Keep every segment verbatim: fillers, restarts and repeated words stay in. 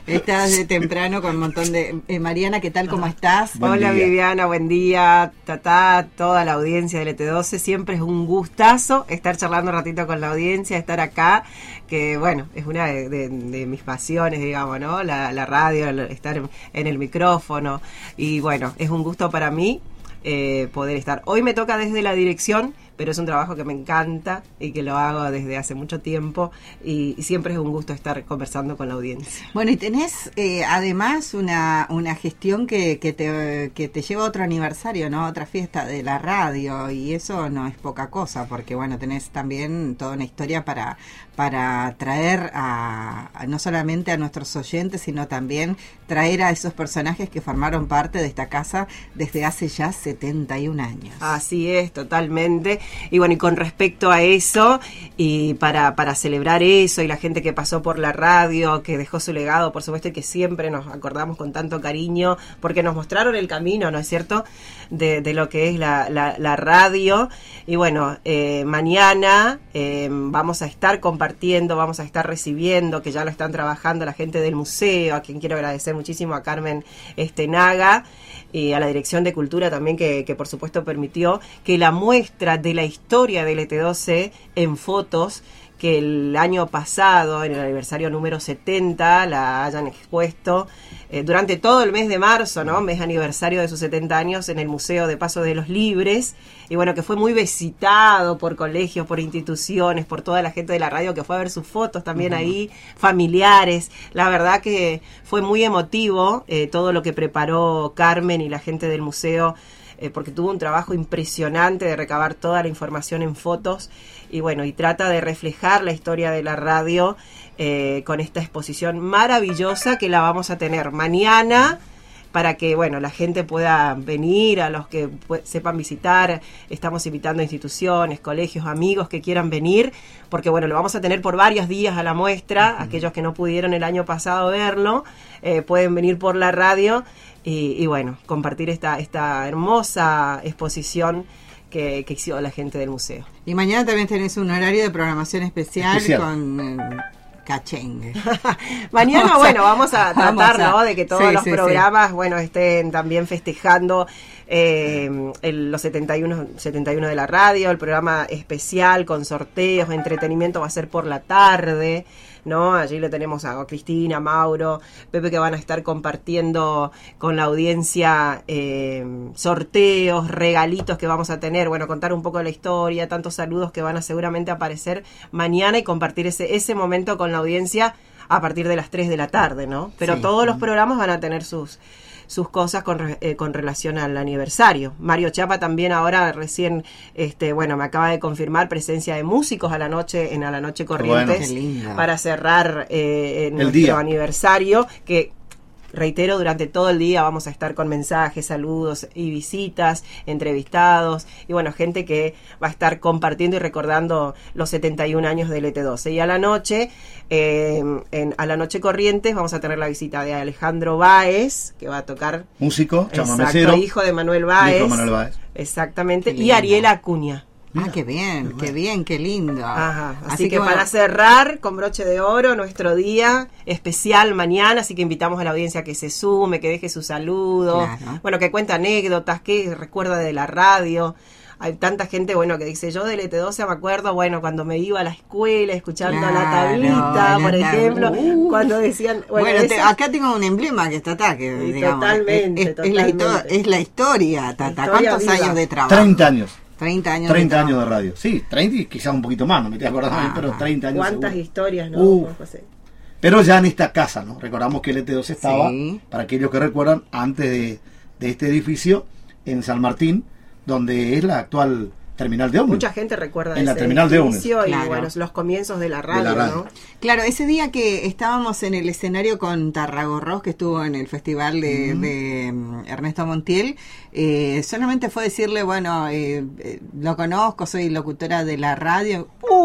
Estás de temprano con un montón de... Eh, Mariana, ¿qué tal? ¿Cómo estás? Buen Hola día. Viviana, buen día, Tatá, toda la audiencia de L T doce. Siempre es un gustazo estar charlando un ratito con la audiencia, estar acá, que bueno, es una de, de, de mis pasiones, digamos, ¿no? La, la radio, estar en el micrófono. Y bueno, es un gusto para mí eh, poder estar. Hoy me toca desde la dirección, pero es un trabajo que me encanta y que lo hago desde hace mucho tiempo y, y siempre es un gusto estar conversando con la audiencia. Bueno, y tenés eh, además una una gestión que, que, te, que te lleva a otro aniversario, ¿no? Otra fiesta de la radio, y eso no es poca cosa, porque bueno, tenés también toda una historia para para traer a, a no solamente a nuestros oyentes, sino también traer a esos personajes que formaron parte de esta casa desde hace ya setenta y un años. Así es, totalmente. Y bueno, y con respecto a eso, y para, para celebrar eso, y la gente que pasó por la radio, que dejó su legado, por supuesto, y que siempre nos acordamos con tanto cariño, porque nos mostraron el camino, ¿no es cierto?, de, de lo que es la, la, la radio. Y bueno, eh, mañana eh, vamos a estar compartiendo, vamos a estar recibiendo, que ya lo están trabajando la gente del museo, a quien quiero agradecer muchísimo, a Carmen este, Naga, y a la Dirección de Cultura también, que, que por supuesto permitió que la muestra de la historia de L T doce en fotos, que el año pasado, en el aniversario número setenta, la hayan expuesto eh, durante todo el mes de marzo, ¿no? Mes aniversario de sus setenta años, en el Museo de Paso de los Libres, y bueno, que fue muy visitado por colegios, por instituciones, por toda la gente de la radio que fue a ver sus fotos también uh-huh. ahí, familiares. La verdad que fue muy emotivo eh, todo lo que preparó Carmen y la gente del museo, eh, porque tuvo un trabajo impresionante de recabar toda la información en fotos, y bueno, y trata de reflejar la historia de la radio eh, con esta exposición maravillosa que la vamos a tener mañana, para que, bueno, la gente pueda venir, a los que pu- sepan visitar. Estamos invitando a instituciones, colegios, amigos que quieran venir, porque, bueno, lo vamos a tener por varios días a la muestra. Uh-huh. Aquellos que no pudieron el año pasado verlo, eh, pueden venir por la radio y, y bueno, compartir esta, esta hermosa exposición que, que hizo la gente del museo. Y mañana también tenés un horario de programación especial, especial. con... Eh, cachengue. Mañana, o sea, bueno, vamos a tratar, vamos a, ¿no?, de que todos sí, los sí, programas, sí. bueno, estén también festejando eh, el, los setenta y uno, setenta y uno de la radio, el programa especial con sorteos, entretenimiento va a ser por la tarde, ¿no? Allí le tenemos a Cristina, Mauro, Pepe, que van a estar compartiendo con la audiencia eh, sorteos, regalitos que vamos a tener, bueno, contar un poco de la historia, tantos saludos que van a seguramente aparecer mañana y compartir ese, ese momento con la audiencia a partir de las tres de la tarde, ¿no? Pero sí. Todos los programas van a tener sus sus cosas con, eh, con relación al aniversario. Mario Chapa también ahora recién, este, bueno, me acaba de confirmar presencia de músicos a la noche, en A la Noche Corrientes, bueno, para cerrar eh, nuestro día. aniversario, que reitero, durante todo el día vamos a estar con mensajes, saludos y visitas, entrevistados, y bueno, gente que va a estar compartiendo y recordando los setenta y un años de L T doce. Y a la noche, eh, en A la Noche Corrientes, vamos a tener la visita de Alejandro Báez, que va a tocar... Músico, chamamecero. Hijo de Manuel Báez. Hijo de Manuel Báez. Exactamente. Y Ariel Acuña. Mira, ah, qué bien, qué, qué bien, qué lindo. Ajá, así, así que, que bueno, para cerrar con broche de oro nuestro día especial mañana, así que invitamos a la audiencia a que se sume, que deje sus saludos, claro. Bueno, que cuente anécdotas, que recuerda de la radio. Hay tanta gente, bueno, que dice, yo de L T doce me acuerdo, bueno, cuando me iba a la escuela escuchando claro, la tablita, por ejemplo, uh, cuando decían... Bueno, bueno te, acá tengo un emblema que está acá, que digamos, totalmente, es, es, totalmente. Es, la, es la historia, Tata. La historia ¿Cuántos viva? Años de trabajo? treinta años. treinta años treinta de años de radio. Sí, treinta y quizás un poquito más, no me estoy acordando, ah, pero treinta años. ¿Cuántas seguro. historias, no? Uh, pero ya en esta casa, ¿no? Recordamos que el L T doce estaba, sí. Para aquellos que recuerdan, antes de, de este edificio, en San Martín, donde es la actual terminal de ómnibus. Mucha gente recuerda en la ese terminal de ómnibus. Y claro. Bueno, los comienzos de la radio, de la radio. ¿No? Claro, ese día que estábamos en el escenario con Tarragorros, que estuvo en el festival de, uh-huh. de um, Ernesto Montiel, eh, solamente fue decirle, bueno, eh, eh, lo conozco, soy locutora de la radio. ¡Uh!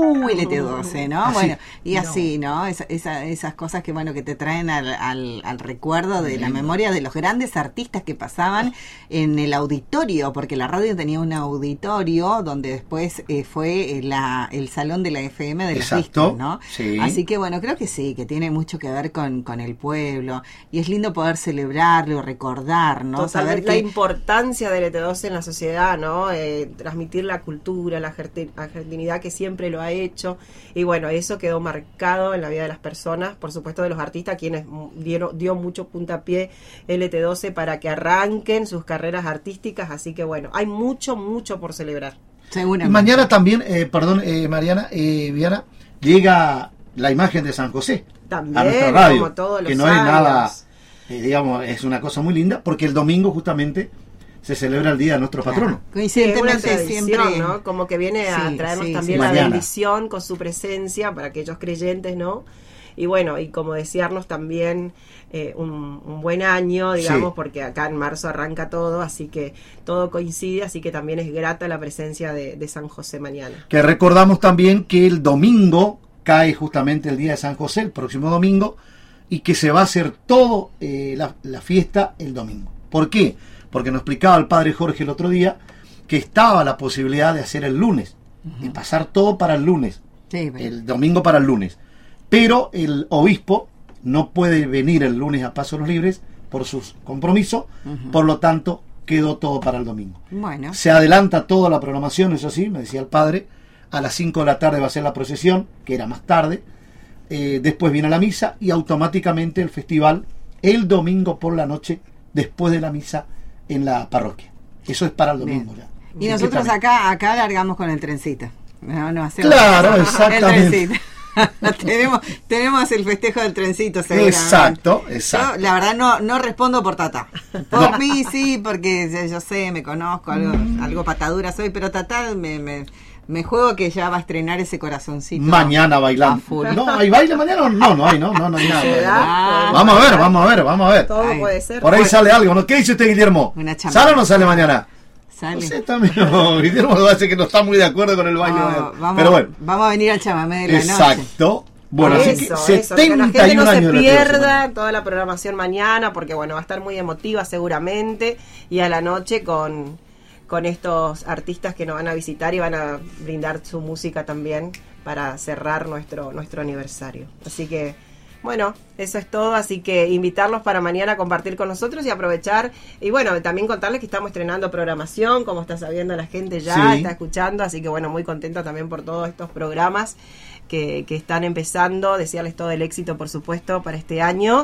uh, L T doce, ¿no? Así. Bueno, y así, ¿no? Esa, esa, esas cosas que, bueno, que te traen al, al, al recuerdo de la memoria de los grandes artistas que pasaban en el auditorio, porque la radio tenía un auditorio donde después eh, fue la, el salón de la F M de los discos, ¿no? Sí. Así que, bueno, creo que sí, que tiene mucho que ver con, con el pueblo, y es lindo poder celebrarlo, recordar, ¿no? Totalmente, Saber la que importancia del L T doce en la sociedad, ¿no? Eh, transmitir la cultura, la argentinidad que siempre lo ha hecho, y bueno, eso quedó marcado en la vida de las personas, por supuesto de los artistas, quienes dieron, dio mucho puntapié L T doce para que arranquen sus carreras artísticas, así que bueno, hay mucho, mucho por celebrar. Y mañana también, eh, perdón, eh, Mariana, eh, Viana, llega la imagen de San José también, a nuestra radio, como todos los que no años. es nada, eh, digamos, es una cosa muy linda, porque el domingo justamente se celebra el día de nuestro patrono. Claro. Coincidentemente es una siempre, ¿no? Como que viene a sí, traernos sí, también sí. la Mañana. bendición con su presencia para aquellos creyentes, ¿no? Y bueno, y como desearnos también eh, un, un buen año, digamos, Sí. porque acá en marzo arranca todo, así que todo coincide, así que también es grata la presencia de, de San José mañana. Que recordamos también que el domingo cae justamente el día de San José, el próximo domingo, y que se va a hacer todo eh, la, la fiesta el domingo. ¿Por qué? Porque nos explicaba el padre Jorge el otro día que estaba la posibilidad de hacer el lunes, uh-huh. de pasar todo para el lunes, sí, el domingo para el lunes. Pero el obispo no puede venir el lunes a Pasos los Libres por sus compromisos, uh-huh. por lo tanto quedó todo para el domingo. Bueno. Se adelanta toda la programación, eso sí, me decía el padre, a las cinco de la tarde va a ser la procesión, que era más tarde, eh, después viene la misa y automáticamente el festival el domingo por la noche, después de la misa en la parroquia. Eso es para el domingo. Bien. Ya. Y nosotros acá acá largamos con el trencito. No, no hacemos claro, exactamente. El trencito. tenemos, tenemos el festejo del trencito, seguramente. Exacto, exacto. Yo, la verdad, no, no respondo por Tata. Por no. mí sí, porque yo sé, me conozco, algo, mm. algo patadura soy, pero Tata me, me, me juego que ya va a estrenar ese corazoncito. Mañana bailando. No, ¿hay baile mañana o no? No hay, no, no, no hay nada. Ah, vamos a ver, vamos a ver, vamos a ver. Todo Ay. puede ser. Por ahí bueno. sale algo, ¿no? ¿Qué dice usted, Guillermo? ¿Sale o no sale mañana? Sale. No sé, también, no, Guillermo lo hace que no está muy de acuerdo con el baile. No, vamos, pero bueno. Vamos a venir al chamamé de la Exacto. noche. Exacto. Bueno, eso, así que eso, setenta y un que la gente años no se de pierda toda la programación mañana, porque bueno, va a estar muy emotiva seguramente, y a la noche con, con estos artistas que nos van a visitar y van a brindar su música también para cerrar nuestro, nuestro aniversario. Así que, bueno, eso es todo, así que invitarlos para mañana a compartir con nosotros y aprovechar, y bueno, también contarles que estamos estrenando programación, como está sabiendo la gente ya, sí. está escuchando, así que bueno, muy contenta también por todos estos programas que, que están empezando, desearles todo el éxito, por supuesto, para este año.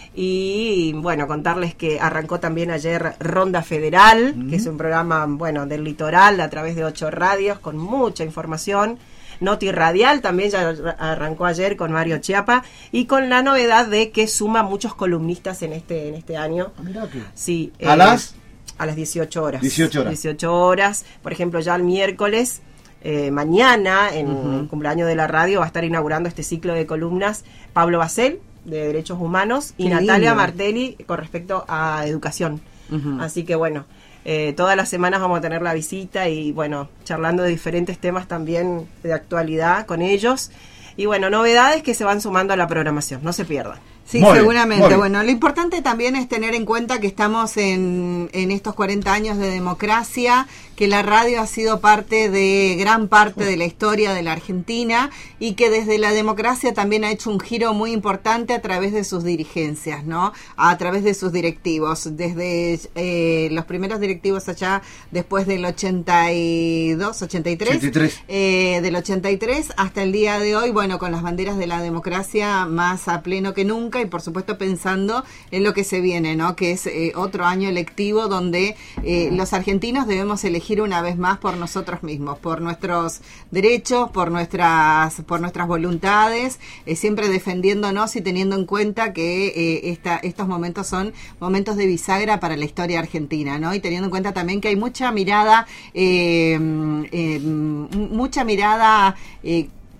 Y bueno, contarles que arrancó también ayer Ronda Federal, mm. que es un programa, bueno, del litoral a través de ocho radios con mucha información. Noti Radial también ya arrancó ayer con Mario Chiapa, y con la novedad de que suma muchos columnistas en este en este año. Ah, mirá que... Sí, a eh, las a las dieciocho horas. dieciocho horas. dieciocho horas, por ejemplo, ya el miércoles Eh, mañana, en uh-huh. el cumpleaños de la radio, va a estar inaugurando este ciclo de columnas Pablo Basel, de Derechos Humanos, y Qué Natalia lindo. Martelli, con respecto a educación. Uh-huh. Así que bueno, eh, todas las semanas vamos a tener la visita y bueno, charlando de diferentes temas también de actualidad con ellos. Y bueno, novedades que se van sumando a la programación, no se pierdan. Sí, muy seguramente. Bien, bueno, lo importante también es tener en cuenta que estamos en, en estos cuarenta años de democracia, que la radio ha sido parte de gran parte de la historia de la Argentina y que desde la democracia también ha hecho un giro muy importante a través de sus dirigencias, ¿no? A través de sus directivos. Desde eh, los primeros directivos allá después del ochenta y dos, ochenta y tres, ochenta y tres. Eh, del ochenta y tres hasta el día de hoy, bueno, con las banderas de la democracia más a pleno que nunca, y por supuesto pensando en lo que se viene, ¿no? Que es eh, otro año electivo donde eh, los argentinos debemos elegir una vez más por nosotros mismos, por nuestros derechos, por nuestras por nuestras voluntades, eh, siempre defendiéndonos y teniendo en cuenta que eh, esta, estos momentos son momentos de bisagra para la historia argentina, ¿no? Y teniendo en cuenta también que hay mucha mirada, eh, eh, mucha mirada eh,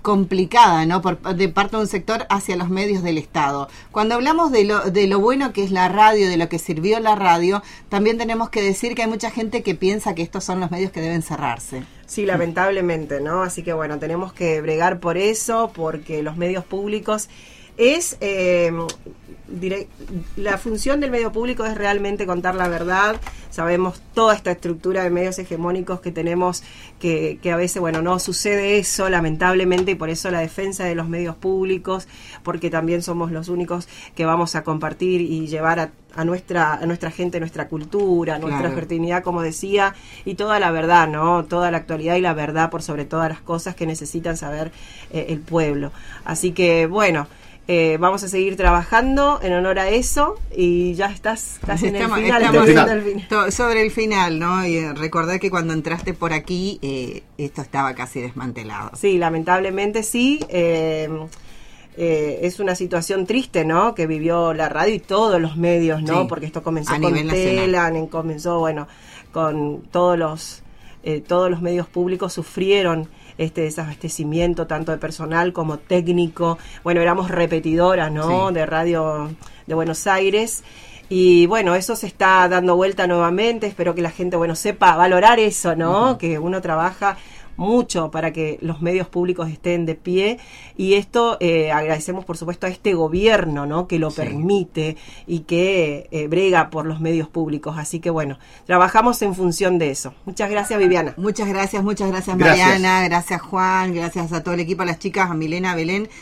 complicada, ¿no? Por, de parte de un sector hacia los medios del Estado. Cuando hablamos de lo, de lo bueno que es la radio, de lo que sirvió la radio, también tenemos que decir que hay mucha gente que piensa que estos son los medios que deben cerrarse. Sí, lamentablemente, ¿no? Así que bueno, tenemos que bregar por eso, porque los medios públicos es... Eh, direct, la función del medio público es realmente contar la verdad. Sabemos toda esta estructura de medios hegemónicos que tenemos, que, que a veces, bueno, no sucede eso, lamentablemente, y por eso la defensa de los medios públicos, porque también somos los únicos que vamos a compartir y llevar a, a nuestra a nuestra gente, nuestra cultura, nuestra Claro. fertilidad, como decía, y toda la verdad, ¿no? Toda la actualidad y la verdad por sobre todas las cosas que necesitan saber eh, el pueblo. Así que, bueno, Eh, vamos a seguir trabajando en honor a eso y ya estás casi Estamos- en el final. estamos estamos en- en el final. To- Sobre el final, ¿no? Y eh, recordar que cuando entraste por aquí, eh, esto estaba casi desmantelado. Sí, lamentablemente sí. Eh, eh, es una situación triste, ¿no? Que vivió la radio y todos los medios, ¿no? Sí, Porque esto comenzó a con nivel nacional. Telan, comenzó, bueno, con todos los eh, todos los medios públicos sufrieron este desabastecimiento tanto de personal como técnico. Bueno, éramos repetidoras, ¿no? Sí. De radio de Buenos Aires. Y bueno, eso se está dando vuelta nuevamente. Espero que la gente, bueno, sepa valorar eso, ¿no? Uh-huh. Que uno trabaja mucho para que los medios públicos estén de pie, y esto eh, agradecemos por supuesto a este gobierno, ¿no? Que lo sí. permite y que eh, brega por los medios públicos, así que bueno, trabajamos en función de eso. Muchas gracias, Viviana. Muchas gracias, muchas gracias, gracias. Mariana, gracias Juan, gracias a todo el equipo, a las chicas, a Milena, a Belén.